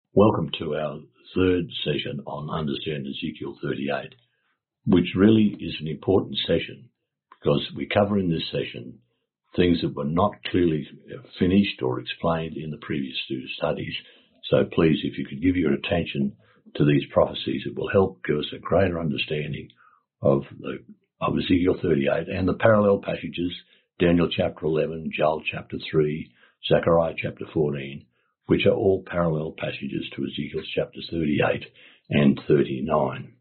Welcome to our third session on Understand Ezekiel 38, which really is an important session because we cover in this session things that were not clearly finished or explained in the previous two studies. So please, if you could give your attention to these prophecies, it will help give us a greater understanding of Ezekiel 38 and the parallel passages, Daniel chapter 11, Joel chapter 3, Zechariah chapter 14, which are all parallel passages to Ezekiel chapters 38 and 39.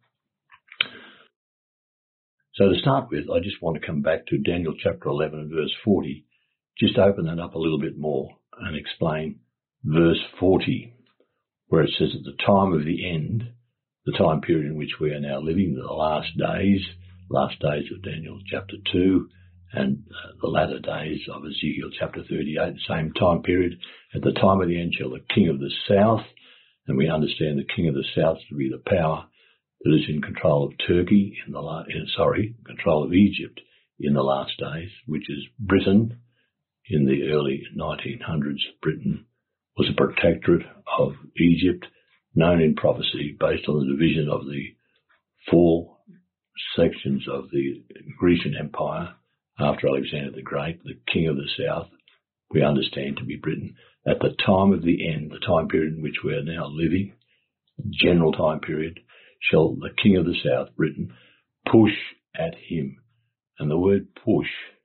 So to start with, I just want to come back to Daniel chapter 11 and verse 40, just open that up a little bit more and explain verse 40, where it says at the time of the end, the time period in which we are now living, the last days of Daniel chapter 2, and the latter days of Ezekiel chapter 38, the same time period. At the time of the end shall the king of the south, and we understand the king of the south to be the power that is in control of Turkey control of Egypt in the last days, which is Britain. In the early 1900s, Britain was a protectorate of Egypt, known in prophecy based on the division of the four sections of the Grecian Empire. After Alexander the Great, the king of the south, we understand to be Britain. At the time of the end, the time period in which we are now living, general time period, shall the king of the south, Britain, push at him. And the word push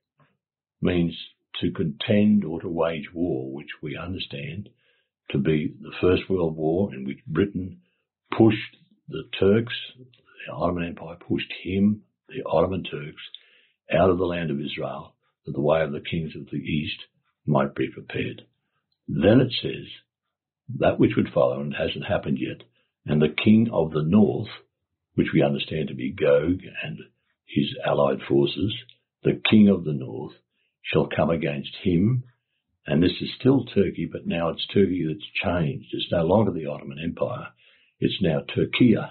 means to contend or to wage war, which we understand to be the First World War, in which Britain pushed the Turks, the Ottoman Empire pushed him, the Ottoman Turks, out of the land of Israel, that the way of the kings of the east might be prepared. Then it says, that which would follow, and it hasn't happened yet, and the king of the north, which we understand to be Gog and his allied forces, the king of the north shall come against him, and this is still Turkey, but now it's Turkey that's changed. It's no longer the Ottoman Empire, it's now Turkey.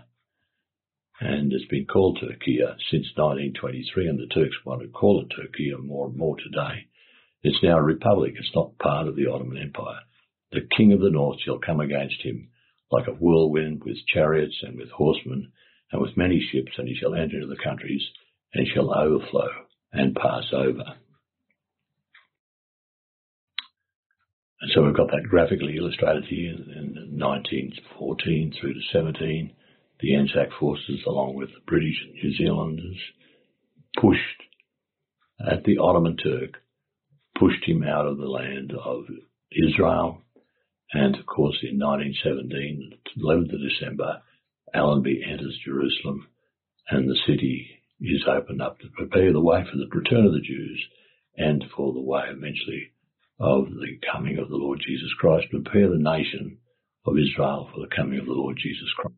And it's been called Turkey since 1923, and the Turks want to call it Turkey more and more today. It's now a republic. It's not part of the Ottoman Empire. The king of the north shall come against him like a whirlwind, with chariots and with horsemen and with many ships, and he shall enter into the countries and shall overflow and pass over. And so we've got that graphically illustrated here in 1914 through to 17. The Anzac forces, along with the British and New Zealanders, pushed at the Ottoman Turk, pushed him out of the land of Israel. And, of course, in 1917, 11th of December, Allenby enters Jerusalem, and the city is opened up to prepare the way for the return of the Jews and for the way, eventually, of the coming of the Lord Jesus Christ, to prepare the nation of Israel for the coming of the Lord Jesus Christ.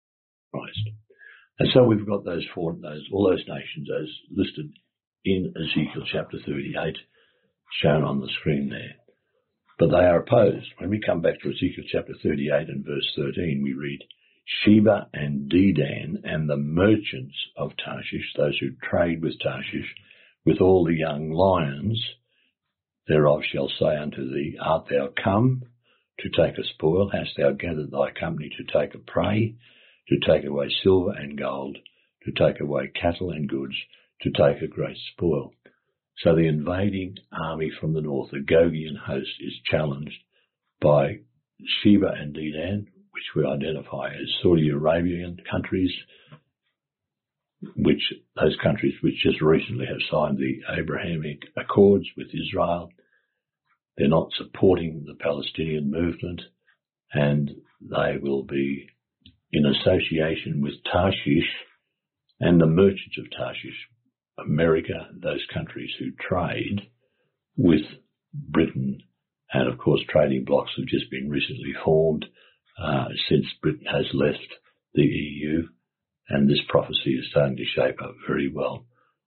And so we've got all those nations as listed in Ezekiel chapter 38, shown on the screen there. But they are opposed. When we come back to Ezekiel chapter 38 and verse 13, we read, Sheba and Dedan and the merchants of Tarshish, those who trade with Tarshish, with all the young lions thereof shall say unto thee, Art thou come to take a spoil? Hast thou gathered thy company to take a prey? To take away silver and gold, to take away cattle and goods, to take a great spoil. So the invading army from the north, the Gogian host, is challenged by Sheba and Dedan, which we identify as Saudi Arabian countries, those countries which just recently have signed the Abrahamic Accords with Israel. They're not supporting the Palestinian movement, and they will be in association with Tarshish and the merchants of Tarshish, America, those countries who trade with Britain. And, of course, trading blocs have just been recently formed since Britain has left the EU, and this prophecy is starting to shape up very well.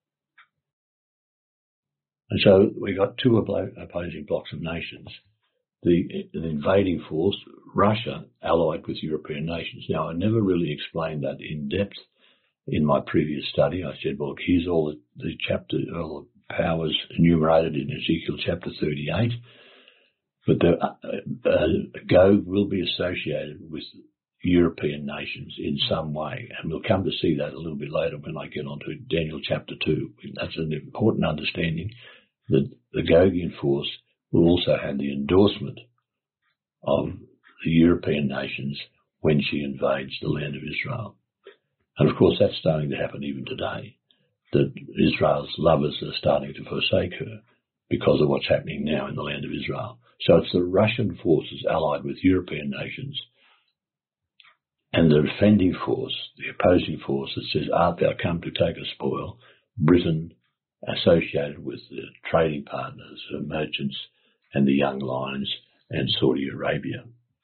And so we got two opposing blocks of nations. An invading force, Russia, allied with European nations. Now, I never really explained that in depth in my previous study. I said, well, here's all the powers enumerated in Ezekiel chapter 38. But Gog will be associated with European nations in some way, and we'll come to see that a little bit later when I get on to Daniel chapter 2. That's an important understanding, that the Gogian force will also have the endorsement of the European nations when she invades the land of Israel. And of course that's starting to happen even today, that Israel's lovers are starting to forsake her because of what's happening now in the land of Israel. So it's the Russian forces allied with European nations and the defending force, the opposing force that says, art thou come to take a spoil? Britain, associated with the trading partners, the merchants and the young lions, and Saudi Arabia.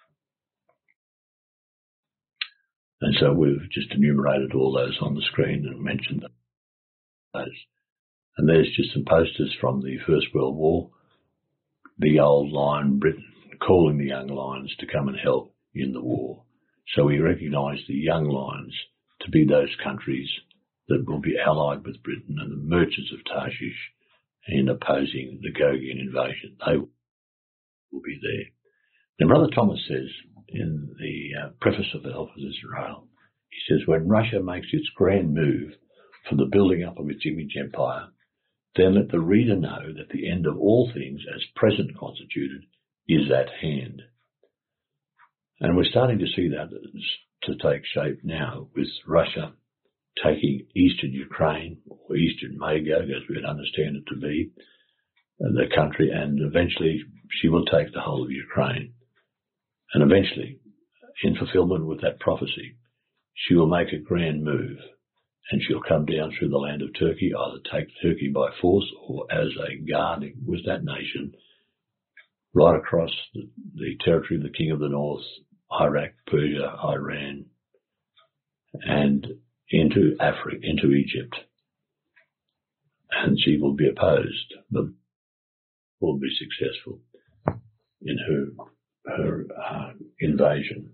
And so we've just enumerated all those on the screen and mentioned those. And there's just some posters from the First World War, the old lion Britain calling the young lions to come and help in the war. So we recognise the young lions to be those countries that will be allied with Britain and the merchants of Tarshish in opposing the Gogian invasion. They will be there. Now, Brother Thomas says in the preface of the Help of Israel, he says, when Russia makes its grand move for the building up of its image empire, then let the reader know that the end of all things as present constituted is at hand. And we're starting to see that to take shape now, with Russia taking eastern Ukraine, or eastern Magog, as we would understand it to be, the country, and eventually she will take the whole of Ukraine. And eventually, in fulfillment with that prophecy, she will make a grand move, and she'll come down through the land of Turkey, either take Turkey by force or as a guard with that nation, right across the territory of the King of the North, Iraq, Persia, Iran, and into Africa, into Egypt. And she will be opposed, but will be successful in her invasion.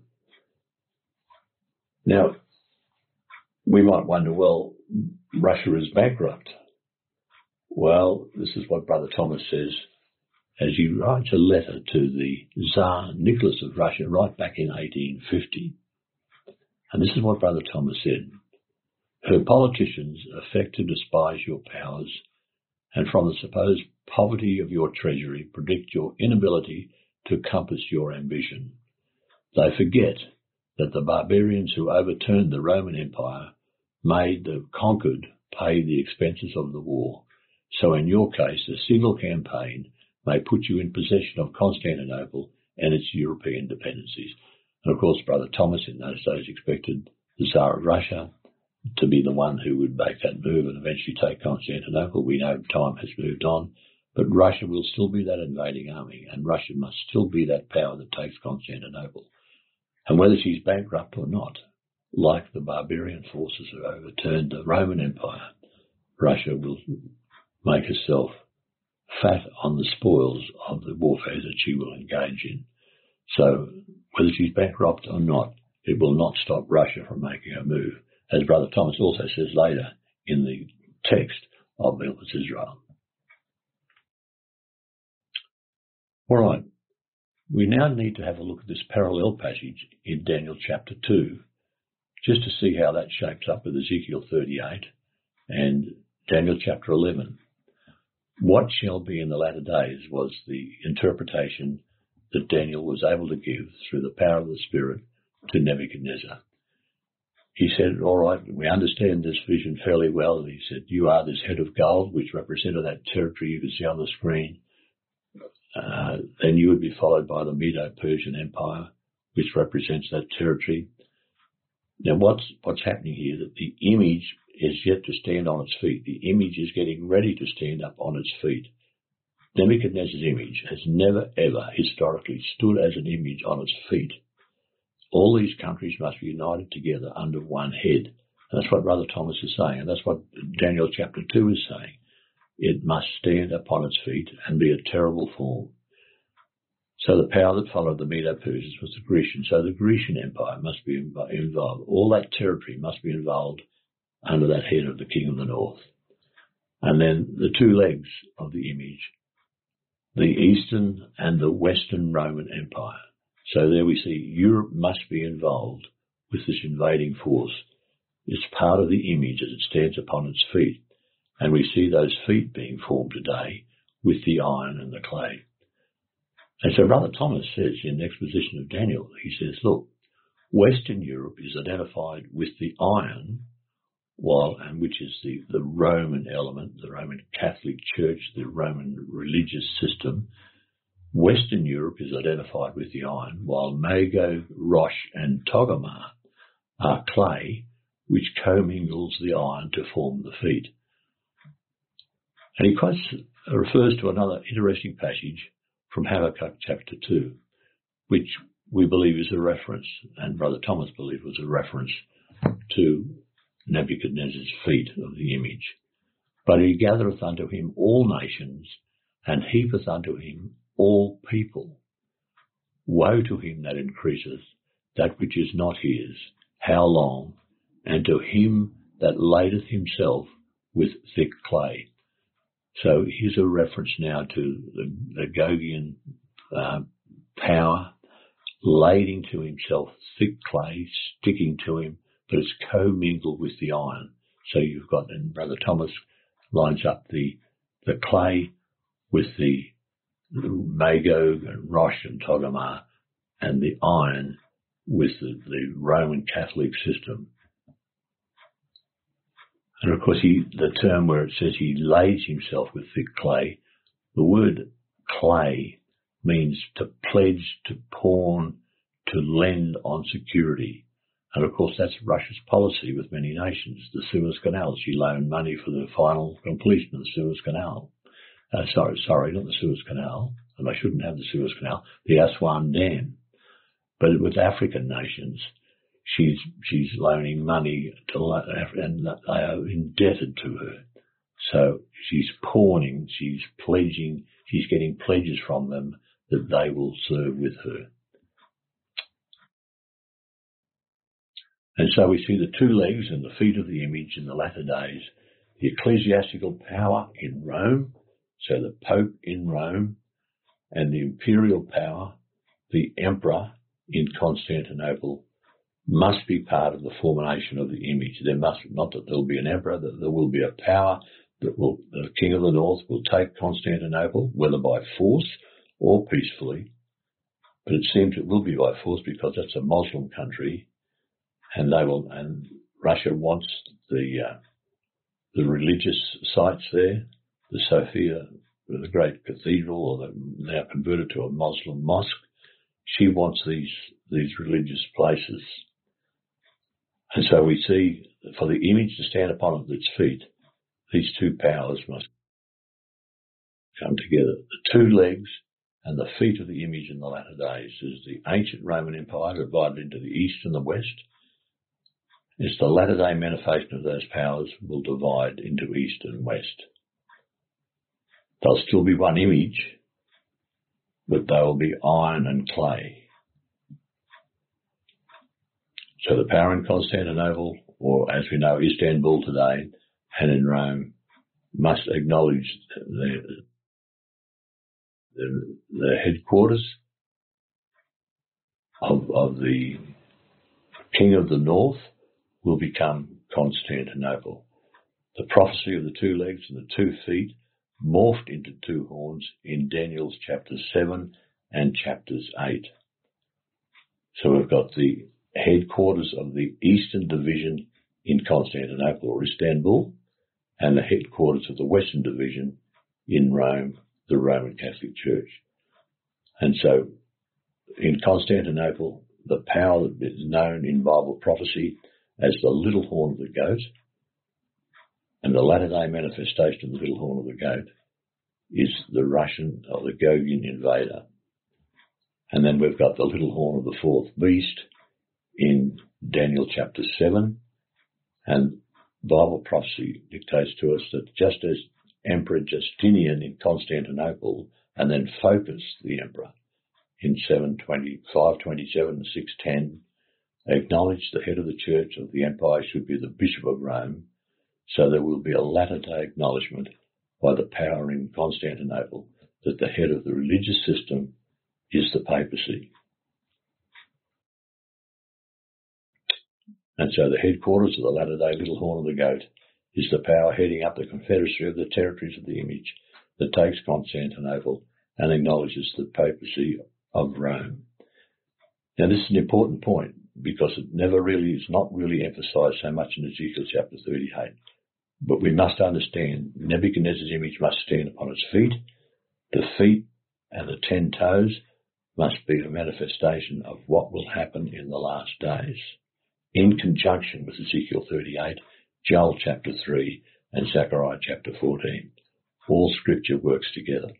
Now, we might wonder, well, Russia is bankrupt. Well, this is what Brother Thomas says as he writes a letter to the Tsar Nicholas of Russia right back in 1850. And this is what Brother Thomas said. Her politicians affect to despise your powers, and from the supposed poverty of your treasury predict your inability to compass your ambition. They forget that the barbarians who overturned the Roman Empire made the conquered pay the expenses of the war. So in your case, a single campaign may put you in possession of Constantinople and its European dependencies. And of course, Brother Thomas in those days expected the Tsar of Russia to be the one who would make that move and eventually take Constantinople. We know time has moved on, but Russia will still be that invading army, and Russia must still be that power that takes Constantinople. And whether she's bankrupt or not, like the barbarian forces who overturned the Roman Empire, Russia will make herself fat on the spoils of the warfare that she will engage in. So whether she's bankrupt or not, it will not stop Russia from making a move, as Brother Thomas also says later in the text of Help of Israel. All right, we now need to have a look at this parallel passage in Daniel chapter 2, just to see how that shapes up with Ezekiel 38 and Daniel chapter 11. What shall be in the latter days was the interpretation that Daniel was able to give through the power of the Spirit to Nebuchadnezzar. He said, all right, we understand this vision fairly well. And he said, you are this head of gold, which represented that territory you can see on the screen. Then you would be followed by the Medo-Persian Empire, which represents that territory. Now, what's happening here, that the image is yet to stand on its feet. The image is getting ready to stand up on its feet. Nebuchadnezzar's image has never, ever historically stood as an image on its feet. All these countries must be united together under one head. And that's what Brother Thomas is saying, and that's what Daniel chapter 2 is saying. It must stand upon its feet and be a terrible form. So the power that followed the Medo-Persians was the Grecian. So the Grecian Empire must be involved. All that territory must be involved under that head of the King of the North. And then the two legs of the image, the Eastern and the Western Roman Empire. So there we see Europe must be involved with this invading force. It's part of the image as it stands upon its feet. And we see those feet being formed today with the iron and the clay. And so Brother Thomas says in the exposition of Daniel, he says, look, Western Europe is identified with the iron, which is the Roman element, the Roman Catholic Church, the Roman religious system. Western Europe is identified with the iron, while Magog, Rosh and Togarmah are clay, which commingles the iron to form the feet. And he refers to another interesting passage from Habakkuk chapter 2, which we believe is a reference, and Brother Thomas believed was a reference to Nebuchadnezzar's feet of the image. But he gathereth unto him all nations, and heapeth unto him all people. Woe to him that increaseth that which is not his, how long? And to him that ladeth himself with thick clay. So here's a reference now to the Gogian power, lading to himself thick clay, sticking to him, but it's commingled with the iron. So you've got, and Brother Thomas lines up the clay with the Magog and Rosh and Togarmah, and the iron with the Roman Catholic system. And of course, the term where it says he lays himself with thick clay, the word clay means to pledge, to pawn, to lend on security. And of course, that's Russia's policy with many nations. The Suez Canal, she loaned money for the final completion of the Suez Canal. Sorry, not the Suez Canal, and I shouldn't have the Suez Canal, the Aswan Dam. But with African nations, she's loaning money and they are indebted to her. So she's pawning, she's pledging, she's getting pledges from them that they will serve with her. And so we see the two legs and the feet of the image in the latter days, the ecclesiastical power in Rome, so the Pope in Rome, and the imperial power, the emperor in Constantinople, must be part of the formation of the image. There must, not that there will be an emperor, that there will be a power that the king of the north will take Constantinople, whether by force or peacefully. But it seems it will be by force because that's a Muslim country, and Russia wants the religious sites there, the Sophia, the great cathedral, or now converted to a Muslim mosque. She wants these religious places. And so we see, for the image to stand upon its feet, these two powers must come together. The two legs and the feet of the image in the latter days is the ancient Roman Empire divided into the east and the west. It's the latter day manifestation of those powers will divide into east and west. There'll still be one image, but they will be iron and clay. So the power in Constantinople, or as we know, Istanbul today, and in Rome, must acknowledge the headquarters of the king of the north will become Constantinople. The prophecy of the two legs and the 2 feet morphed into 2 horns in Daniel's chapters 7 and chapters 8. So we've got the headquarters of the Eastern Division in Constantinople or Istanbul, and the headquarters of the Western Division in Rome, the Roman Catholic Church. And so in Constantinople, the power that is known in Bible prophecy as the little horn of the goat, and the latter-day manifestation of the little horn of the goat is the Russian or the Gogian invader. And then we've got the little horn of the 4th beast in Daniel chapter 7, and Bible prophecy dictates to us that just as Emperor Justinian in Constantinople and then Phocas the emperor in 527 and 610 acknowledged the head of the church of the empire should be the Bishop of Rome, so there will be a latter-day acknowledgement by the power in Constantinople that the head of the religious system is the papacy. And so the headquarters of the latter-day little horn of the goat is the power heading up the confederacy of the territories of the image that takes Constantinople and acknowledges the papacy of Rome. Now this is an important point because it is not really emphasised so much in Ezekiel chapter 38. But we must understand Nebuchadnezzar's image must stand upon its feet. The feet and the 10 toes must be a manifestation of what will happen in the last days, in conjunction with Ezekiel 38, Joel chapter 3, and Zechariah chapter 14. All scripture works together.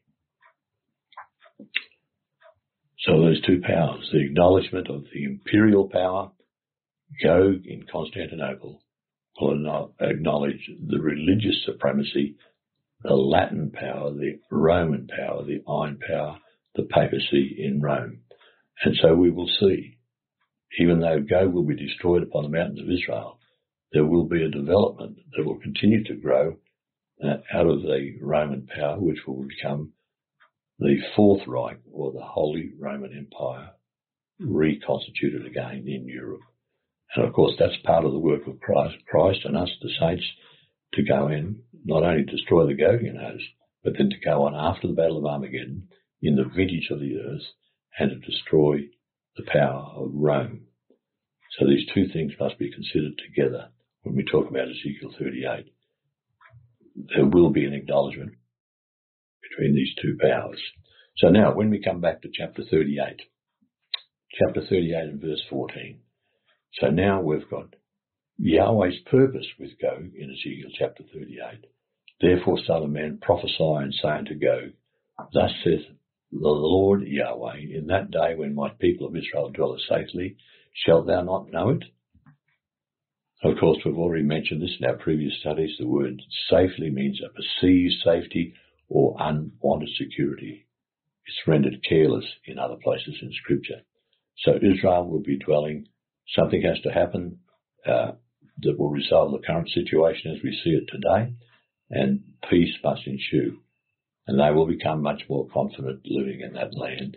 So those two powers, the acknowledgement of the imperial power, Gog in Constantinople, will acknowledge the religious supremacy, the Latin power, the Roman power, the Iron power, the papacy in Rome. And so we will see, even though Gog will be destroyed upon the mountains of Israel, there will be a development that will continue to grow out of the Roman power, which will become the Fourth Reich, or the Holy Roman Empire, reconstituted again in Europe. And of course, that's part of the work of Christ and us, the saints, to go in, not only destroy the Gogian host, but then to go on after the Battle of Armageddon in the vintage of the earth and to destroy the power of Rome. So these two things must be considered together when we talk about Ezekiel 38. There will be an acknowledgement between these two powers. So now, when we come back to chapter 38 and verse 14. So now we've got Yahweh's purpose with Gog in Ezekiel chapter 38. Therefore, son of man, prophesy and say unto Gog, thus saith the Lord Yahweh, in that day when my people of Israel dwell safely, shalt thou not know it? Of course, we've already mentioned this in our previous studies. The word safely means a perceived safety or unwanted security. It's rendered careless in other places in Scripture. So Israel will be dwelling. Something has to happen that will resolve the current situation as we see it today, and peace must ensue. And they will become much more confident living in that land.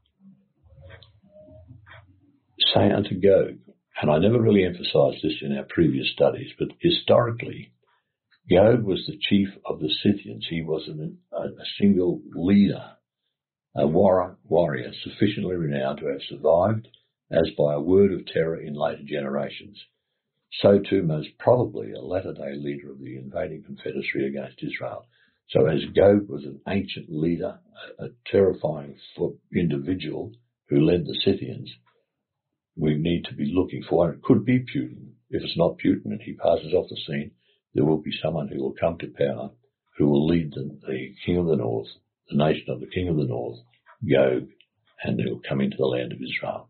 Say unto Gog, and I never really emphasized this in our previous studies, but historically, Gog was the chief of the Scythians. He was a single leader, a warrior sufficiently renowned to have survived as by a word of terror in later generations. So too, most probably, a latter-day leader of the invading confederacy against Israel. So as Gog was an ancient leader, a terrifying individual who led the Scythians, we need to be looking for, and it could be Putin. If it's not Putin and he passes off the scene, there will be someone who will come to power who will lead the king of the north, the nation of the king of the north, Gog, and they will come into the land of Israel.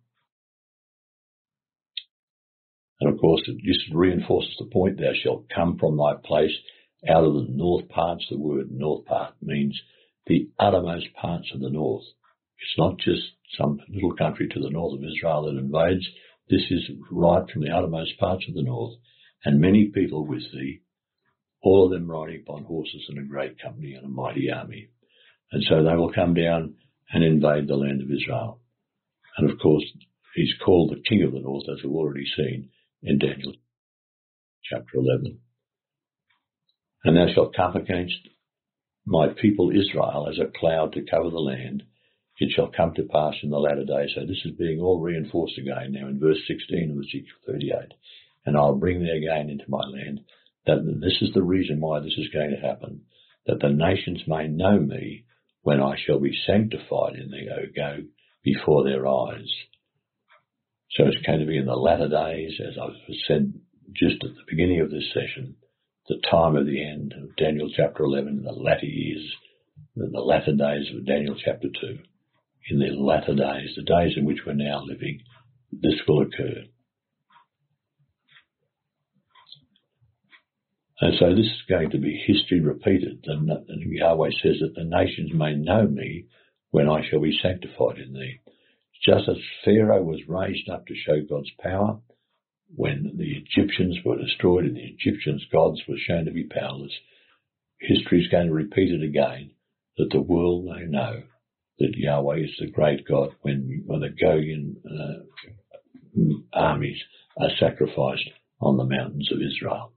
And of course, it just reinforces the point, thou shalt come from thy place out of the north parts. The word north part means the uttermost parts of the north. It's not just some little country to the north of Israel that invades. This is right from the uttermost parts of the north, and many people with thee, all of them riding upon horses in a great company and a mighty army. And so they will come down and invade the land of Israel. And of course, he's called the king of the north, as we've already seen in Daniel chapter 11. And thou shalt come against my people Israel as a cloud to cover the land. It shall come to pass in the latter days. So this is being all reinforced again now in verse 16 of Ezekiel 38. And I'll bring thee again into my land. That this is the reason why this is going to happen, that the nations may know me when I shall be sanctified in thee, O Gog, before their eyes. So it's going to be in the latter days, as I've said just at the beginning of this session, the time of the end of Daniel chapter 11, the latter years, the latter days of Daniel chapter 2. In the latter days, the days in which we're now living, this will occur. And so this is going to be history repeated. And Yahweh says that the nations may know me when I shall be sanctified in thee. Just as Pharaoh was raised up to show God's power, when the Egyptians were destroyed and the Egyptians' gods were shown to be powerless, history is going to repeat it again. that the world may know that Yahweh is the great God when the Gogian armies are sacrificed on the mountains of Israel.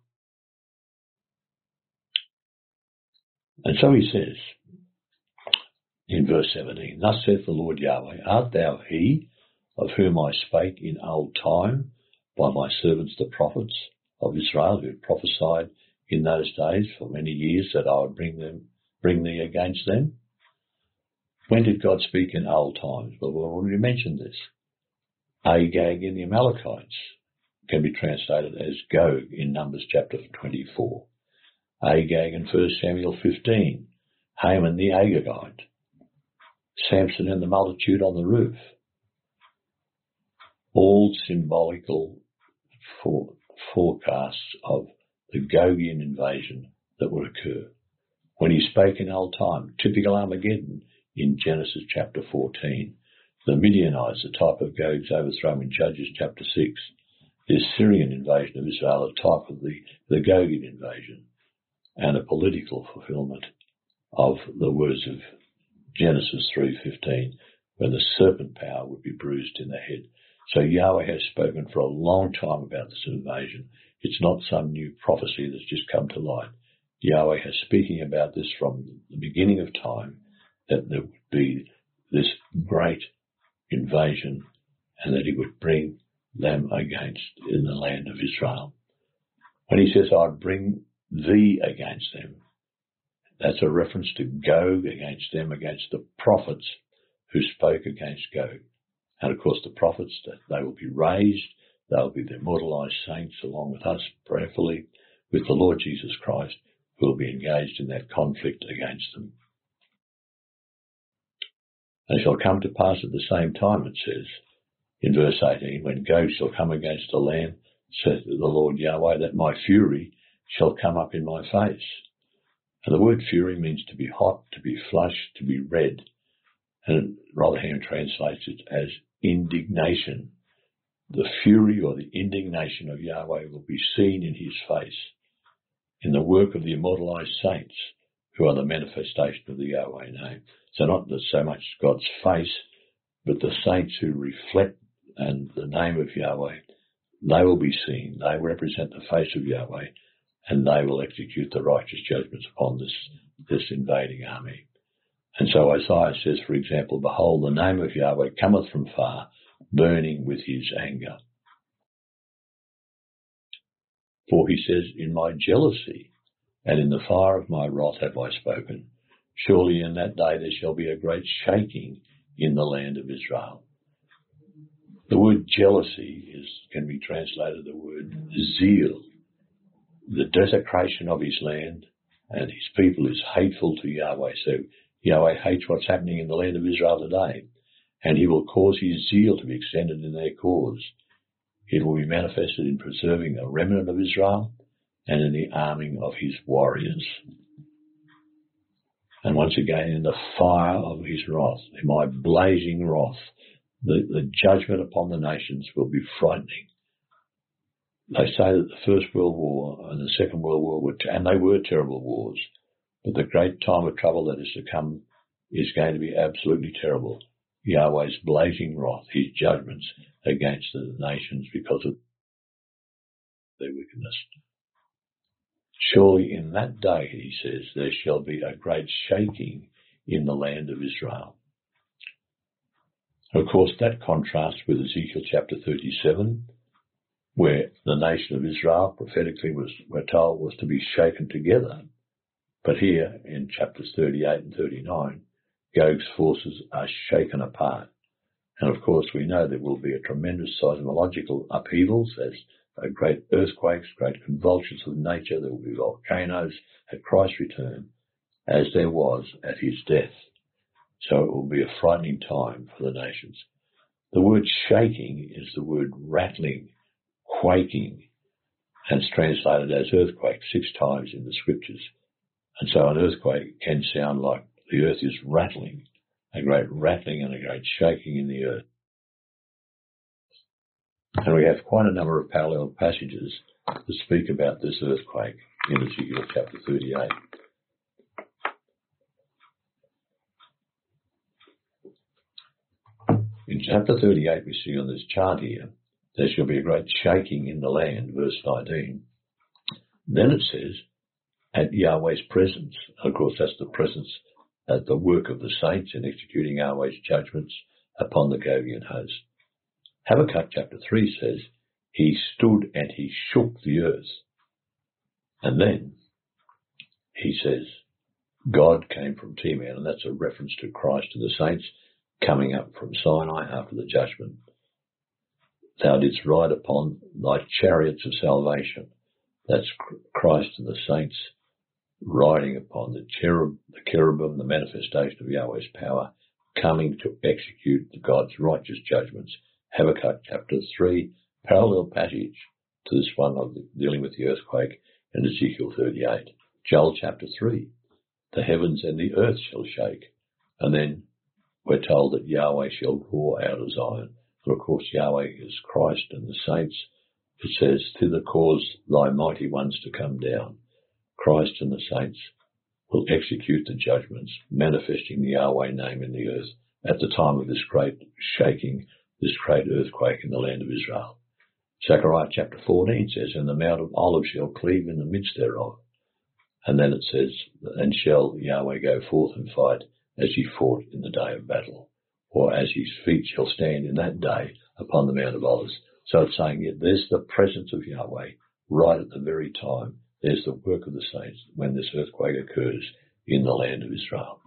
And so he says in verse 17, "Thus saith the Lord Yahweh, Art thou he of whom I spake in old time by my servants the prophets of Israel, who prophesied in those days for many years that I would bring thee against them?" When did God speak in old times? Well, we've already mentioned this. Agag and the Amalekites can be translated as Gog in Numbers chapter 24. Agag in 1 Samuel 15. Haman the Agagite. Samson and the multitude on the roof. All symbolical forecasts of the Gogian invasion that would occur. When he spake in old time, typical Armageddon in Genesis chapter 14. The Midianites, the type of Gog's overthrow in Judges chapter 6. The Assyrian invasion of Israel, a type of the Gogian invasion, and a political fulfillment of the words of Genesis 3:15, when the serpent power would be bruised in the head. So Yahweh has spoken for a long time about this invasion. It's not some new prophecy that's just come to light. Yahweh has speaking about this from the beginning of time, that there would be this great invasion and that he would bring them against in the land of Israel. When he says, "I'd bring thee against them," that's a reference to Gog against them, against the prophets who spoke against Gog. And of course the prophets, that they will be raised, they'll be the immortalized saints along with us prayerfully, with the Lord Jesus Christ, who will be engaged in that conflict against them. And it shall come to pass at the same time, it says in verse 18, "When Gog shall come against the land, saith the Lord Yahweh, that my fury shall come up in my face." And the word fury means to be hot, to be flushed, to be red. And Rotherham translates it as indignation. The fury or the indignation of Yahweh will be seen in his face, in the work of the immortalized saints, who are the manifestation of the Yahweh name. So not so much God's face, but the saints who reflect and the name of Yahweh, they will be seen. They represent the face of Yahweh, and they will execute the righteous judgments upon this invading army. And so Isaiah says, for example, "Behold, the name of Yahweh cometh from far, burning with his anger." For he says, "In my jealousy and in the fire of my wrath have I spoken. Surely in that day there shall be a great shaking in the land of Israel." The word jealousy can be translated the word zeal. The desecration of his land and his people is hateful to Yahweh. So Yahweh hates what's happening in the land of Israel today, and he will cause his zeal to be extended in their cause. It will be manifested in preserving the remnant of Israel and in the arming of his warriors. And once again, in the fire of his wrath, in my blazing wrath, the judgment upon the nations will be frightening. They say that the First World War and the Second World War and they were terrible wars, but the great time of trouble that is to come is going to be absolutely terrible. Yahweh's blazing wrath, his judgments against the nations because of their wickedness. "Surely in that day," he says, "there shall be a great shaking in the land of Israel." Of course, that contrasts with Ezekiel chapter 37, where the nation of Israel prophetically we're told was to be shaken together. But here in chapters 38 and 39, Gog's forces are shaken apart. And of course, we know there will be a tremendous seismological upheavals as great earthquakes, great convulsions of nature. There will be volcanoes at Christ's return, as there was at his death. So it will be a frightening time for the nations. The word shaking is the word rattling, quaking, and it's translated as earthquake 6 times in the scriptures. And so an earthquake can sound like the earth is rattling, a great rattling and a great shaking in the earth. And we have quite a number of parallel passages that speak about this earthquake in Ezekiel chapter 38. In chapter 38, we see on this chart here, there shall be a great shaking in the land, verse 19. Then it says, at Yahweh's presence. Of course, that's the presence at the work of the saints in executing Yahweh's judgments upon the Gogian host. Habakkuk chapter 3 says, he stood and he shook the earth. And then he says, God came from Teman, and that's a reference to Christ and the saints coming up from Sinai after the judgment. Thou didst ride upon thy chariots of salvation. That's Christ and the saints riding upon the cherubim, the manifestation of Yahweh's power, coming to execute God's righteous judgments. Habakkuk chapter 3, parallel passage to this one of dealing with the earthquake in Ezekiel 38. Joel chapter 3, the heavens and the earth shall shake. And then we're told that Yahweh shall roar out of Zion. And of course, Yahweh is Christ and the saints. It says, thither cause thy mighty ones to come down. Christ and the saints will execute the judgments, manifesting the Yahweh name in the earth at the time of this great shaking, this great earthquake in the land of Israel. Zechariah chapter 14 says, and the Mount of Olives shall cleave in the midst thereof. And then it says, and shall Yahweh go forth and fight as he fought in the day of battle, or as his feet shall stand in that day upon the Mount of Olives. So it's saying, yeah, there's the presence of Yahweh right at the very time. There's the work of the saints when this earthquake occurs in the land of Israel.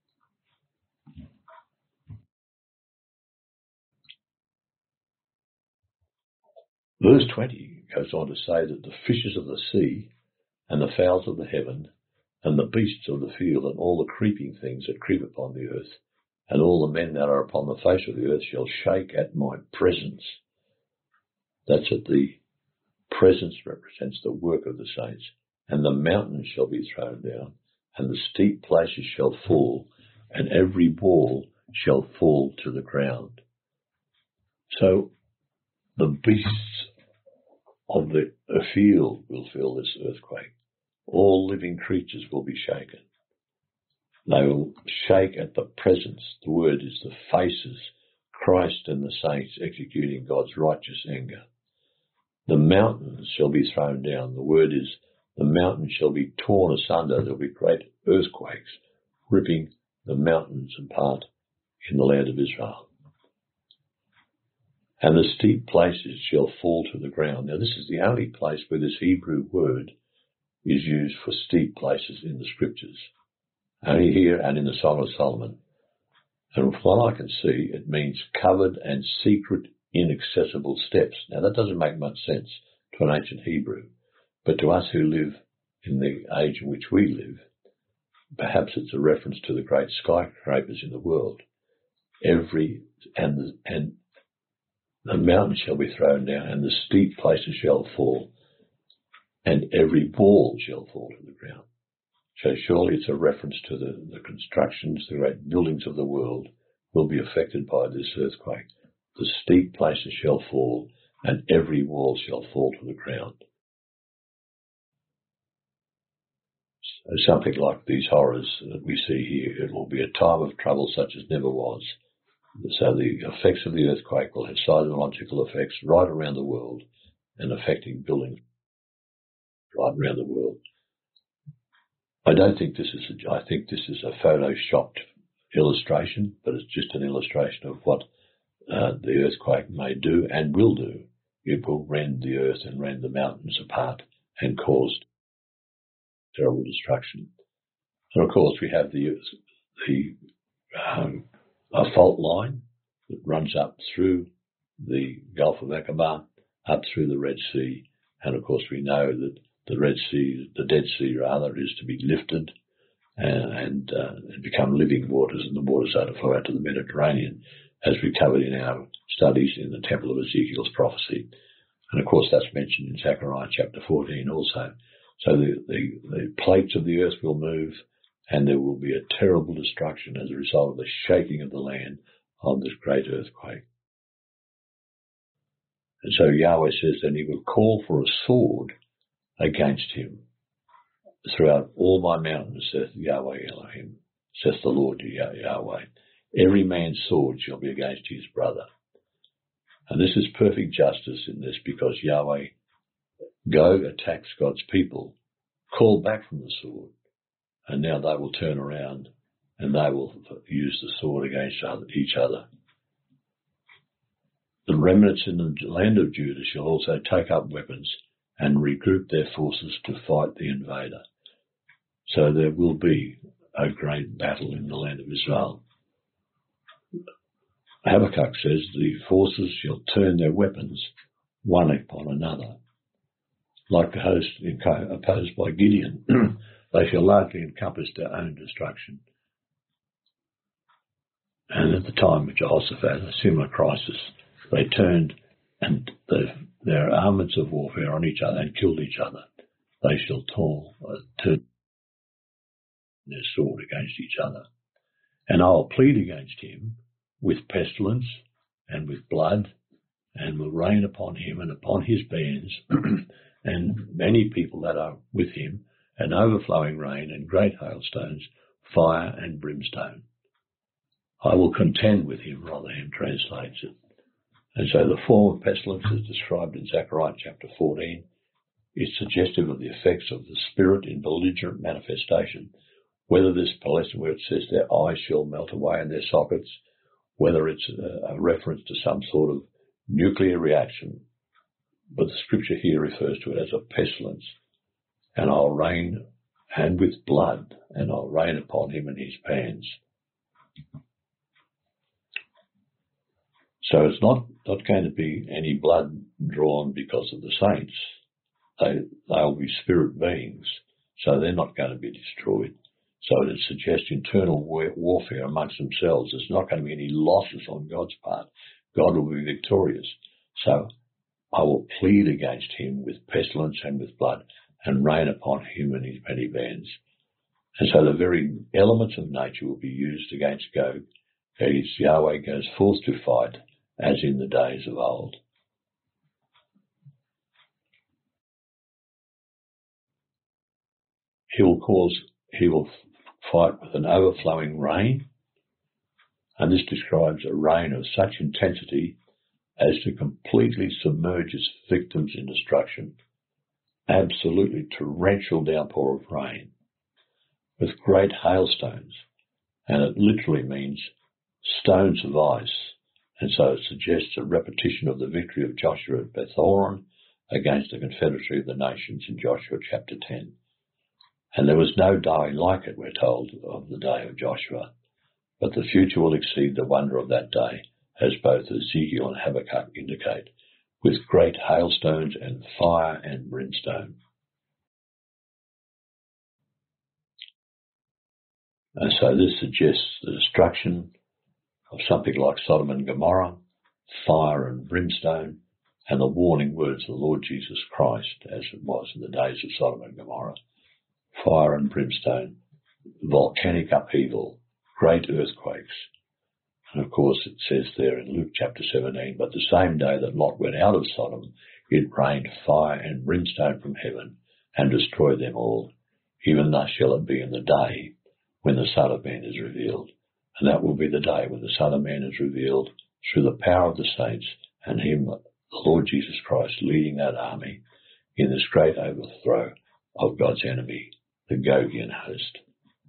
Verse 20 goes on to say that the fishes of the sea and the fowls of the heaven and the beasts of the field and all the creeping things that creep upon the earth and all the men that are upon the face of the earth shall shake at my presence. That's at the presence represents the work of the saints. And the mountains shall be thrown down, and the steep places shall fall, and every wall shall fall to the ground. So the beasts of the field will feel this earthquake. All living creatures will be shaken. They will shake at the presence. The word is the faces, Christ and the saints executing God's righteous anger. The mountains shall be thrown down. The word is the mountains shall be torn asunder. There will be great earthquakes ripping the mountains apart in the land of Israel. And the steep places shall fall to the ground. Now this is the only place where this Hebrew word is used for steep places in the scriptures. Only here and in the Song of Solomon. And from what I can see, it means covered and secret, inaccessible steps. Now that doesn't make much sense to an ancient Hebrew, but to us who live in the age in which we live, perhaps it's a reference to the great skyscrapers in the world. And the mountains shall be thrown down, and the steep places shall fall, and every wall shall fall to the ground. So surely it's a reference to the constructions, the great buildings of the world will be affected by this earthquake. The steep places shall fall, and every wall shall fall to the ground. So something like these horrors that we see here, it will be a time of trouble such as never was. So the effects of the earthquake will have seismological effects right around the world and affecting buildings right around the world. I think this is a photoshopped illustration, but it's just an illustration of what the earthquake may do and will do. It will rend the earth and rend the mountains apart and cause terrible destruction. And of course we have a fault line that runs up through the Gulf of Aqaba, up through the Red Sea, and of course we know that the Dead Sea is to be lifted and become living waters, and the waters are to flow out to the Mediterranean, as we covered in our studies in the Temple of Ezekiel's prophecy. And of course that's mentioned in Zechariah chapter 14 also. So the plates of the earth will move, and there will be a terrible destruction as a result of the shaking of the land of this great earthquake. And so Yahweh says that he will call for a sword against him throughout all my mountains, saith Yahweh Elohim, saith the Lord Yahweh. Every man's sword shall be against his brother. And this is perfect justice in this, because Yahweh Gog attacks God's people, call back from the sword, and now they will turn around and they will use the sword against each other. The remnants in the land of Judah shall also take up weapons and regroup their forces to fight the invader. So there will be a great battle in the land of Israel. Habakkuk says the forces shall turn their weapons one upon another. Like the host opposed by Gideon, they shall largely encompass their own destruction. And at the time of Jehoshaphat, a similar crisis, they turned and their armaments of warfare on each other and killed each other. They shall turn their sword against each other. And I will plead against him with pestilence and with blood, and will rain upon him and upon his bands and many people that are with him, an overflowing rain and great hailstones, fire and brimstone. I will contend with him, Rotherham translates it. And so the form of pestilence is described in Zechariah chapter 14. It's suggestive of the effects of the Spirit in belligerent manifestation, whether this lesson where it says their eyes shall melt away in their sockets, whether it's a reference to some sort of nuclear reaction. But the scripture here refers to it as a pestilence. And I'll rain, and with blood, and I'll rain upon him and his pans. So it's not going to be any blood drawn because of the saints. They'll be spirit beings, so they're not going to be destroyed. So it suggests internal warfare amongst themselves. There's not going to be any losses on God's part. God will be victorious. So I will plead against him with pestilence and with blood, and rain upon him and his many bands. And so the very elements of nature will be used against Gog, as Yahweh goes forth to fight, as in the days of old. He will fight with an overflowing rain, and this describes a rain of such intensity as to completely submerge its victims in destruction. Absolutely torrential downpour of rain with great hailstones, and it literally means stones of ice. And so it suggests a repetition of the victory of Joshua at Beth-horon against the confederacy of the nations in Joshua chapter 10. And there was no day like it, we're told, of the day of Joshua. But the future will exceed the wonder of that day, as both Ezekiel and Habakkuk indicate, with great hailstones and fire and brimstone. And so this suggests the destruction of something like Sodom and Gomorrah, fire and brimstone, and the warning words of the Lord Jesus Christ, as it was in the days of Sodom and Gomorrah. Fire and brimstone, volcanic upheaval, great earthquakes. And of course it says there in Luke chapter 17, but the same day that Lot went out of Sodom, it rained fire and brimstone from heaven and destroyed them all. Even thus shall it be in the day when the Son of Man is revealed. And that will be the day when the Son of Man is revealed through the power of the saints, and him, the Lord Jesus Christ, leading that army in this great overthrow of God's enemy, the Gogian host.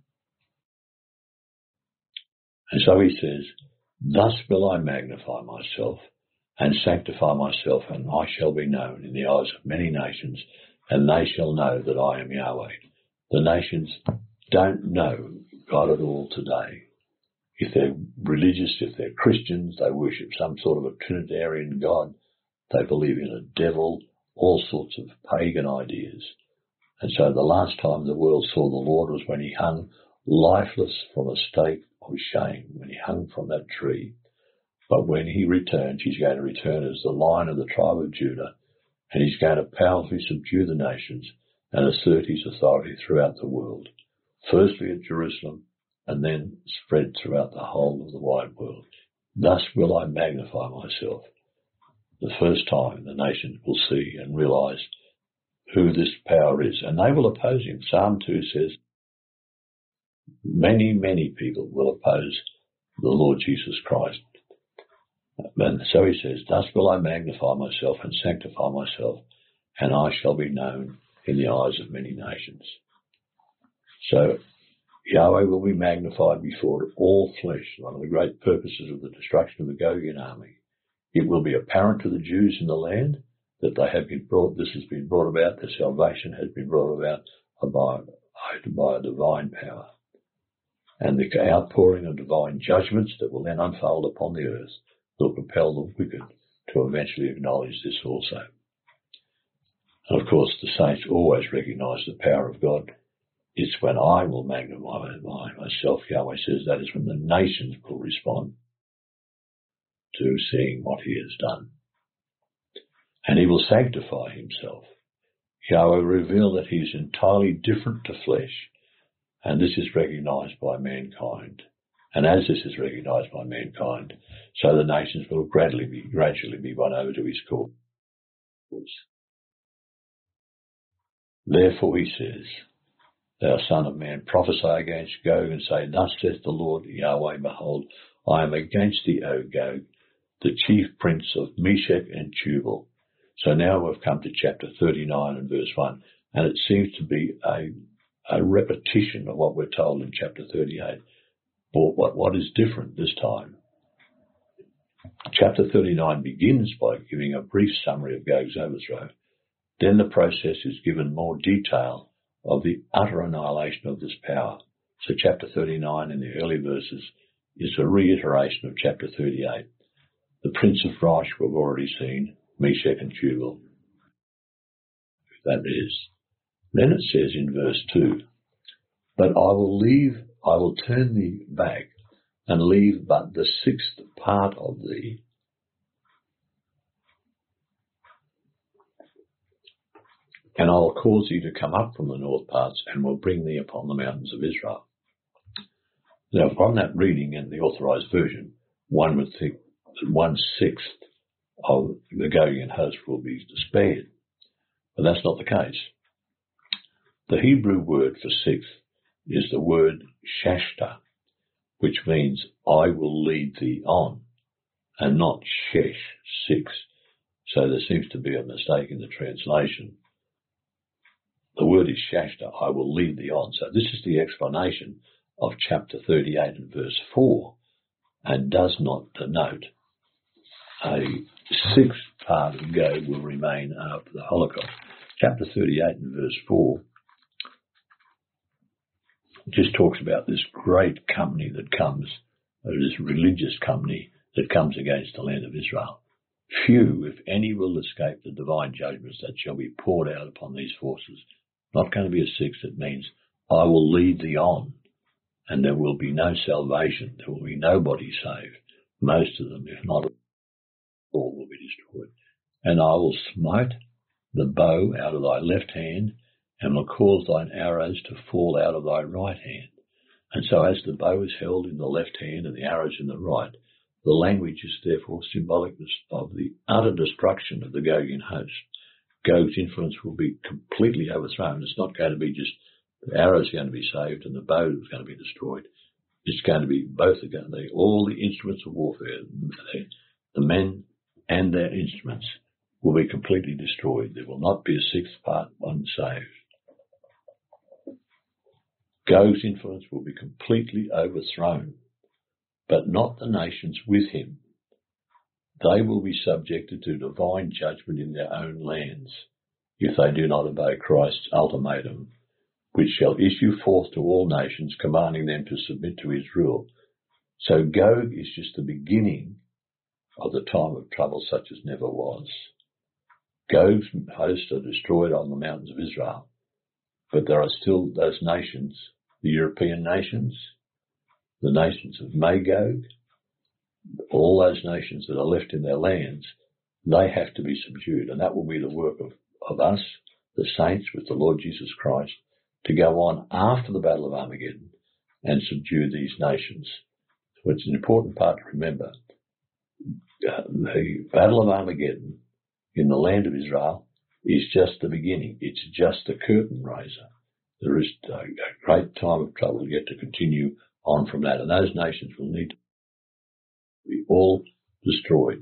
And so he says, thus will I magnify myself and sanctify myself, and I shall be known in the eyes of many nations, and they shall know that I am Yahweh. The nations don't know God at all today. If they're religious, if they're Christians, they worship some sort of a Trinitarian God. They believe in a devil, all sorts of pagan ideas. And so the last time the world saw the Lord was when he hung lifeless from a stake of shame, when he hung from that tree. But when he returns, he's going to return as the Lion of the tribe of Judah, and he's going to powerfully subdue the nations and assert his authority throughout the world, firstly at Jerusalem, and then spread throughout the whole of the wide world. Thus will I magnify myself. The first time the nations will see and realize who this power is, and they will oppose him. Psalm 2 says, many, many people will oppose the Lord Jesus Christ. And so he says, thus will I magnify myself and sanctify myself, and I shall be known in the eyes of many nations. So Yahweh will be magnified before all flesh, one of the great purposes of the destruction of the Gogian army. It will be apparent to the Jews in the land that they have been brought, this has been brought about, their salvation has been brought about by a divine power. And the outpouring of divine judgments that will then unfold upon the earth will propel the wicked to eventually acknowledge this also. And of course, the saints always recognise the power of God. It's when I will magnify myself, Yahweh says, that is when the nations will respond to seeing what he has done. And he will sanctify himself. Yahweh will reveal that he is entirely different to flesh, and this is recognised by mankind. And as this is recognised by mankind, so the nations will gradually be won over to his cause. Therefore he says, thou son of man, prophesy against Gog and say, thus saith the Lord Yahweh, behold, I am against thee, O Gog, the chief prince of Meshech and Tubal. So now we've come to chapter 39 and verse 1, and it seems to be a repetition of what we're told in chapter 38. But what is different this time? Chapter 39 begins by giving a brief summary of Gog's overthrow. Then the process is given more detail of the utter annihilation of this power. So chapter 39 in the early verses is a reiteration of chapter 38. The Prince of Rosh we've already seen, Meshech and Tubal. That is. Then it says in verse 2, but I will turn thee back and leave but the sixth part of thee, and I will cause thee to come up from the north parts and will bring thee upon the mountains of Israel. Now, from that reading in the authorized version, one would think that 1/6 of the Gogian host will be spared. But that's not the case. The Hebrew word for sixth is the word shashta, which means I will lead thee on, and not shesh, 6. So there seems to be a mistake in the translation. The word is shashta, I will lead thee on. So this is the explanation of chapter 38 and verse 4, and does not denote a sixth part of Gog will remain after the Holocaust. Chapter 38 and verse 4 just talks about this great company that comes, this religious company that comes against the land of Israel. Few, if any, will escape the divine judgments that shall be poured out upon these forces. Not going to be a sixth. It means I will lead thee on, and there will be no salvation. There will be nobody saved. Most of them, if not all, will be destroyed. And I will smite the bow out of thy left hand, and will cause thine arrows to fall out of thy right hand. And so as the bow is held in the left hand and the arrows in the right, the language is therefore symbolic of the utter destruction of the Gogian host. Gog's influence will be completely overthrown. It's not going to be just the arrows are going to be saved and the bow is going to be destroyed. It's going to be both. All the instruments of warfare, the men and their instruments, will be completely destroyed. There will not be a sixth part one saved. Gog's influence will be completely overthrown, but not the nations with him. They will be subjected to divine judgment in their own lands if they do not obey Christ's ultimatum, which shall issue forth to all nations, commanding them to submit to his rule. So Gog is just the beginning of the time of trouble such as never was. Gog's hosts are destroyed on the mountains of Israel, but there are still those nations, the European nations, the nations of Magog, all those nations that are left in their lands, they have to be subdued. And that will be the work of us, the saints with the Lord Jesus Christ, to go on after the Battle of Armageddon and subdue these nations. So it's an important part to remember. The Battle of Armageddon in the land of Israel is just the beginning. It's just the curtain raiser. There is a great time of trouble yet to continue on from that. And those nations will need be all destroyed,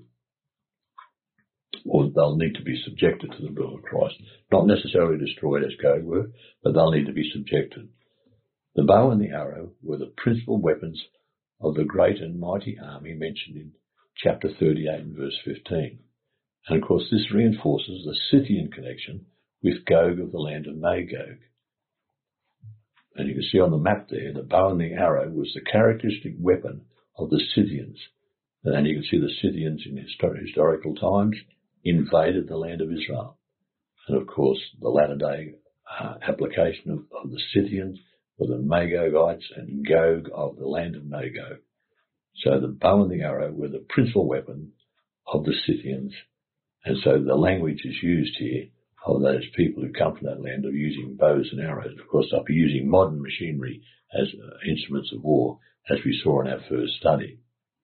or they'll need to be subjected to the will of Christ. Not necessarily destroyed as Gog were, but they'll need to be subjected. The bow and the arrow were the principal weapons of the great and mighty army mentioned in chapter 38 and verse 15. And of course this reinforces the Scythian connection with Gog of the land of Magog. And you can see on the map there, the bow and the arrow was the characteristic weapon of the Scythians. And then you can see the Scythians in historical times invaded the land of Israel. And of course, the latter-day application of the Scythians were the Magogites and Gog of the land of Magog. So the bow and the arrow were the principal weapon of the Scythians. And so the language is used here of those people who come from that land of using bows and arrows. Of course, they'll be using modern machinery as instruments of war, as we saw in our first study.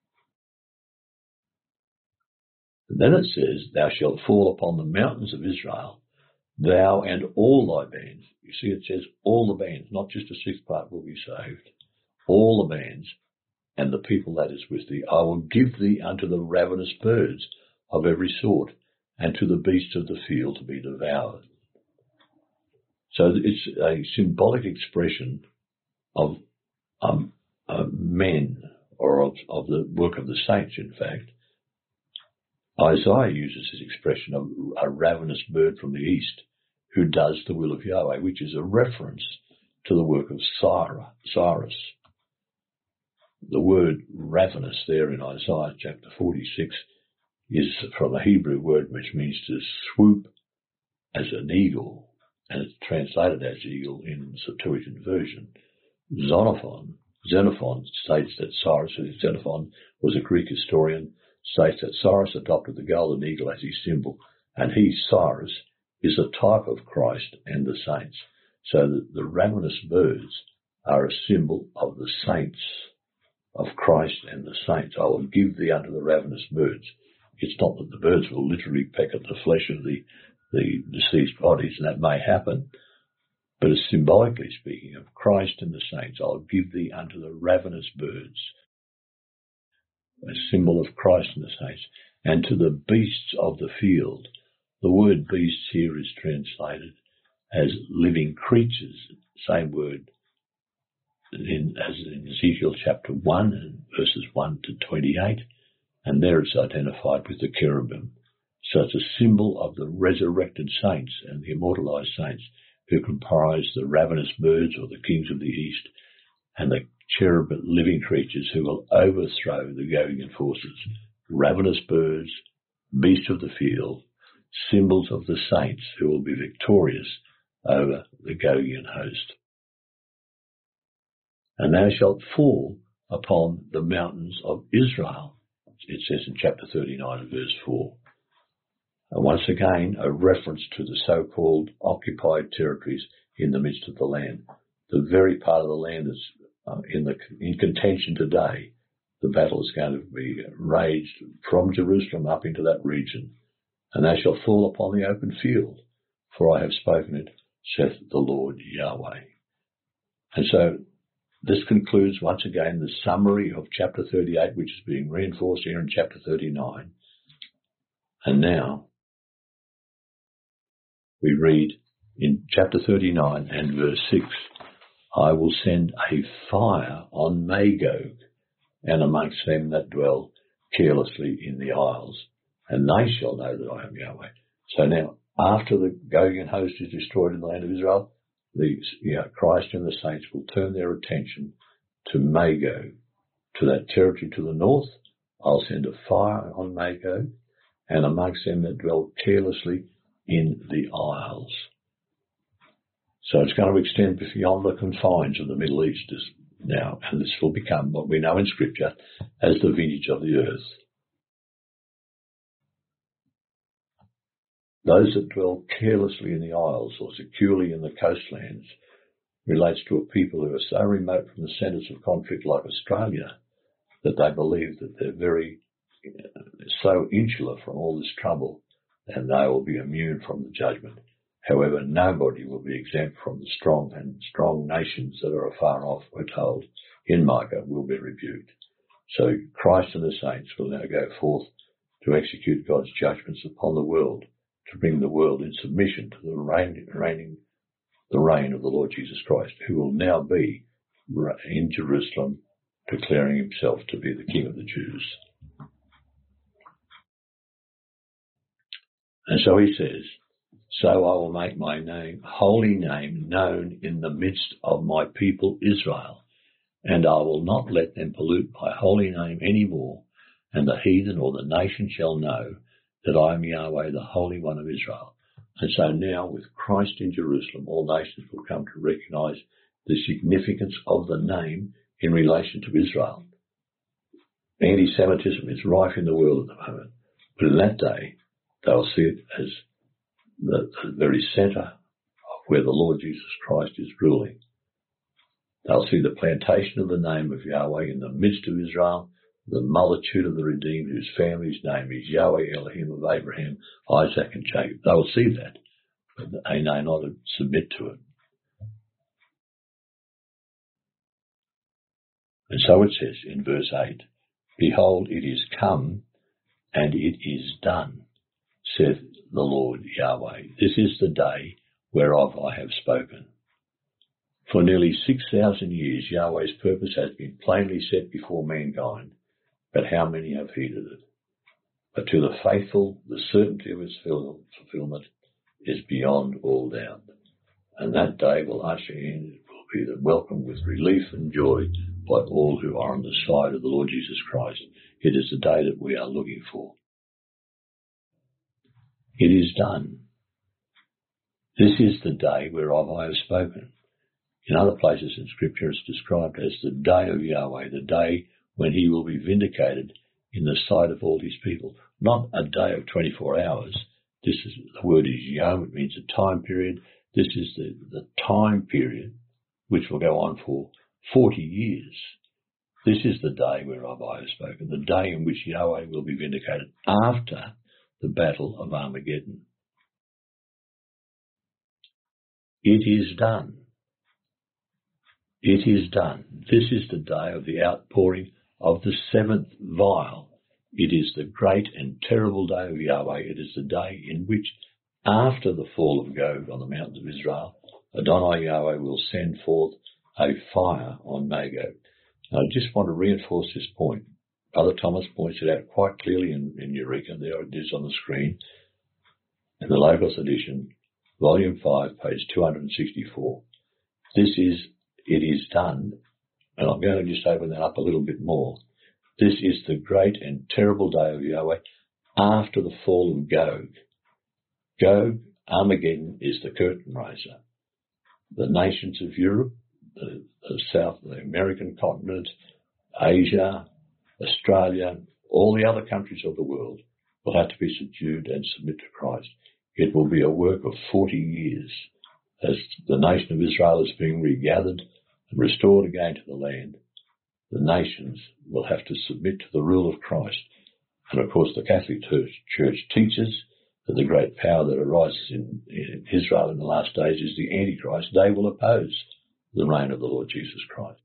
And then it says, thou shalt fall upon the mountains of Israel, thou and all thy bands. You see, it says all the bands, not just a sixth part will be saved. All the bands and the people that is with thee, I will give thee unto the ravenous birds of every sort, and to the beasts of the field to be devoured. So it's a symbolic expression of men, or of the work of the saints, in fact. Isaiah uses this expression of a ravenous bird from the east who does the will of Yahweh, which is a reference to the work of Cyrus. The word ravenous there in Isaiah chapter 46 is from a Hebrew word which means to swoop as an eagle, and it's translated as eagle in the Septuagint version. Xenophon states that Xenophon was a Greek historian, states that Cyrus adopted the golden eagle as his symbol, and he, Cyrus, is a type of Christ and the saints. So that the ravenous birds are a symbol of the saints, of Christ and the saints. I will give thee unto the ravenous birds. It's not that the birds will literally peck at the flesh of the deceased bodies, and that may happen, but it's symbolically speaking of Christ and the saints. I'll give thee unto the ravenous birds, a symbol of Christ and the saints, and to the beasts of the field. The word beasts here is translated as living creatures, same word as in Ezekiel chapter 1 and verses 1 to 28, and there it's identified with the cherubim. So it's a symbol of the resurrected saints and the immortalized saints who comprise the ravenous birds or the kings of the east, and the cherubim living creatures who will overthrow the Gogian forces. Ravenous birds, beasts of the field, symbols of the saints who will be victorious over the Gogian host. And thou shalt fall upon the mountains of Israel, it says in chapter 39 and verse 4. And once again, a reference to the so-called occupied territories in the midst of the land. The very part of the land that's in contention today. The battle is going to be raged from Jerusalem up into that region. And they shall fall upon the open field, for I have spoken it, saith the Lord Yahweh. And so this concludes once again the summary of chapter 38, which is being reinforced here in chapter 39. And now we read in chapter 39 and verse 6, I will send a fire on Magog, and amongst them that dwell carelessly in the isles, and they shall know that I am Yahweh. So now, after the Gogian host is destroyed in the land of Israel, Christ and the saints will turn their attention to Magog, to that territory to the north. I'll send a fire on Magog, and amongst them that dwell carelessly in the isles. So it's going to extend beyond the confines of the Middle East now, and this will become what we know in Scripture as the vintage of the earth. Those that dwell carelessly in the isles or securely in the coastlands relates to a people who are so remote from the centres of conflict like Australia that they believe that they're so insular from all this trouble and they will be immune from the judgment. However, nobody will be exempt from the strong nations that are afar off, we're told, in Micah will be rebuked. So Christ and the saints will now go forth to execute God's judgments upon the world, to bring the world in submission to the reign of the Lord Jesus Christ, who will now be in Jerusalem, declaring himself to be the King of the Jews. And so he says, so I will make my holy name known in the midst of my people Israel, and I will not let them pollute my holy name any more, and the heathen or the nation shall know that I am Yahweh, the Holy One of Israel. And so now with Christ in Jerusalem, all nations will come to recognize the significance of the name in relation to Israel. Anti-Semitism is rife in the world at the moment, but in that day, they'll see it as the very centre of where the Lord Jesus Christ is ruling. They'll see the plantation of the name of Yahweh in the midst of Israel, the multitude of the redeemed whose family's name is Yahweh Elohim of Abraham, Isaac and Jacob. They will see that, but they may not submit to it. And so it says in verse 8, behold, it is come and it is done, saith the Lord Yahweh. This is the day whereof I have spoken. For nearly 6,000 years Yahweh's purpose has been plainly set before mankind, but how many have heeded it? But to the faithful, the certainty of its fulfillment is beyond all doubt. And that day will usher in, it will be welcomed with relief and joy by all who are on the side of the Lord Jesus Christ. It is the day that we are looking for. It is done. This is the day whereof I have spoken. In other places in Scripture it's described as the day of Yahweh, the day when he will be vindicated in the sight of all his people. Not a day of 24 hours. The word is yom, it means a time period. This is the time period which will go on for 40 years. This is the day whereof I have spoken, the day in which Yahweh will be vindicated after the battle of Armageddon. It is done. It is done. This is the day of the outpouring of the seventh vial. It is the great and terrible day of Yahweh. It is the day in which, after the fall of Gog on the mountains of Israel, Adonai Yahweh will send forth a fire on Magog. Now, I just want to reinforce this point. Brother Thomas points it out quite clearly in Eureka. There it is on the screen. In the Logos edition, Volume 5, page 264. It is done, and I'm going to just open that up a little bit more. This is the great and terrible day of Yahweh after the fall of Gog. Gog, Armageddon, is the curtain raiser. The nations of Europe, the South, the American continent, Asia, Australia, all the other countries of the world will have to be subdued and submit to Christ. It will be a work of 40 years as the nation of Israel is being regathered and restored again to the land. The nations will have to submit to the rule of Christ. And of course, the Catholic Church teaches that the great power that arises in Israel in the last days is the Antichrist. They will oppose the reign of the Lord Jesus Christ.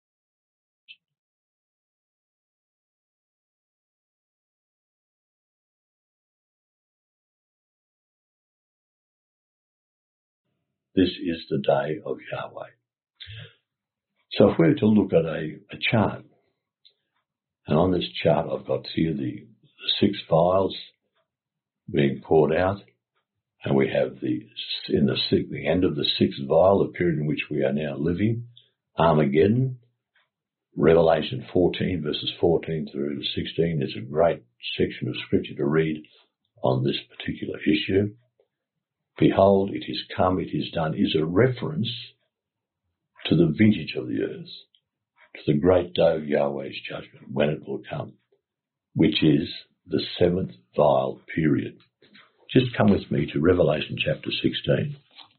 This is the day of Yahweh. So if we were to look at a chart, and on this chart I've got here the 6 vials being poured out, and we have the end of the 6th vial, the period in which we are now living, Armageddon, Revelation 14, verses 14 through to 16. There's a great section of Scripture to read on this particular issue. Behold, it is come, it is done, is a reference to the vintage of the earth, to the great day of Yahweh's judgment, when it will come, which is the 7th vial period. Just come with me to Revelation chapter 16.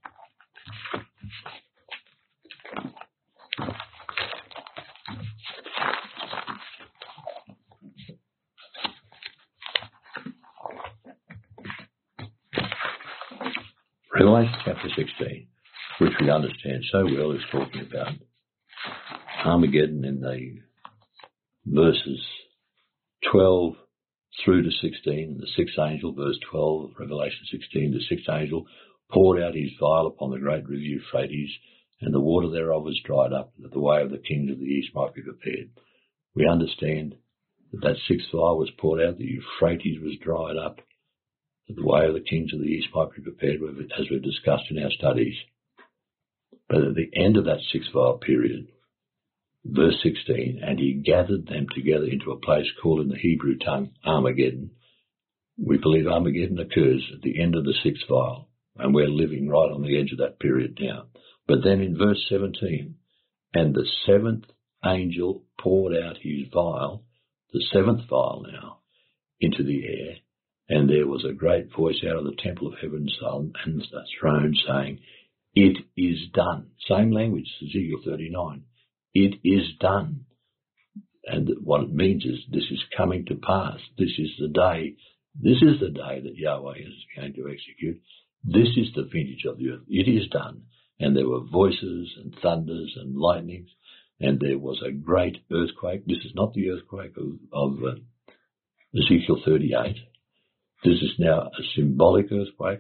Revelation chapter 16, which we understand so well, is talking about Armageddon in the verses 12 through to 16. The sixth angel, verse 12, Revelation 16, the sixth angel poured out his vial upon the great river Euphrates, and the water thereof was dried up, that the way of the kings of the east might be prepared. We understand that sixth vial was poured out, the Euphrates was dried up, that the way of the kings of the east might be prepared, as we've discussed in our studies. But at the end of that sixth vial period, verse 16, and he gathered them together into a place called in the Hebrew tongue Armageddon. We believe Armageddon occurs at the end of the sixth vial, and we're living right on the edge of that period now. But then in verse 17, and the seventh angel poured out his vial, the seventh vial now, into the air, and there was a great voice out of the temple of heaven and the throne saying, it is done. Same language, Ezekiel 39. It is done. And what it means is this is coming to pass. This is the day that Yahweh is going to execute. This is the vintage of the earth. It is done. And there were voices and thunders and lightnings, and there was a great earthquake. This is not the earthquake of Ezekiel 38. This is now a symbolic earthquake.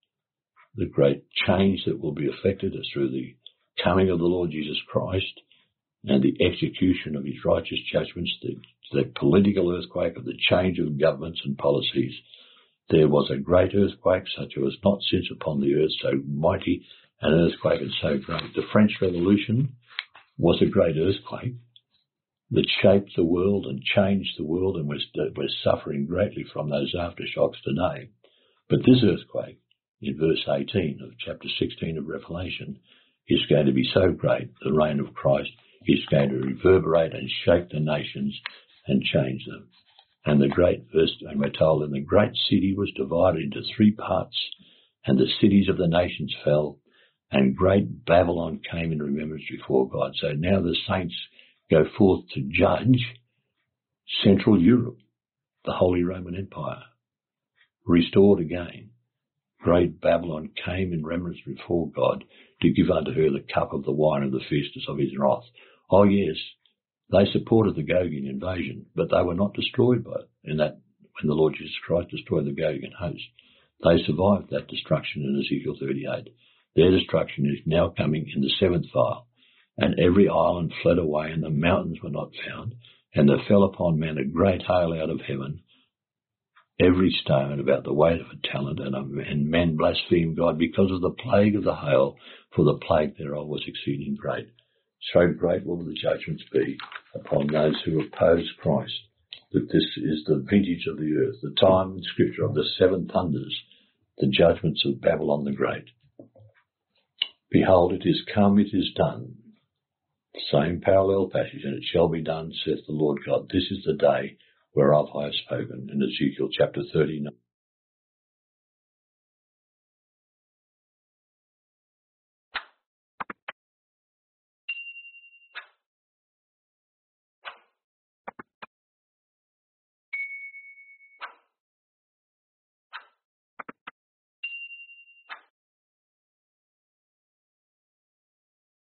The great change that will be effected is through the coming of the Lord Jesus Christ and the execution of his righteous judgments, the political earthquake of the change of governments and policies. There was a great earthquake, such as was not since upon the earth, so mighty an earthquake and so great. The French Revolution was a great earthquake that shaped the world and changed the world, and we're suffering greatly from those aftershocks today. But this earthquake, in verse 18 of chapter 16 of Revelation, is going to be so great, the reign of Christ is going to reverberate and shake the nations and change them. And we're told, and the great city was divided into three parts, and the cities of the nations fell, and great Babylon came in remembrance before God. So now the saints go forth to judge Central Europe, the Holy Roman Empire, restored again. Great Babylon came in remembrance before God to give unto her the cup of the wine of the fierceness of his wrath. Oh yes, they supported the Gogian invasion, but they were not destroyed by it. When the Lord Jesus Christ destroyed the Gogian host, they survived that destruction in Ezekiel 38. Their destruction is now coming in the seventh vial, and every island fled away, and the mountains were not found, and there fell upon men a great hail out of heaven, every stone about the weight of a talent, and men blasphemed God because of the plague of the hail, for the plague thereof was exceeding great. So great will the judgments be upon those who oppose Christ, that this is the vintage of the earth, the time in Scripture of the seven thunders, the judgments of Babylon the Great. Behold, it is come, it is done. Same parallel passage, and it shall be done, saith the Lord God. This is the day whereof I have spoken, in Ezekiel chapter 39.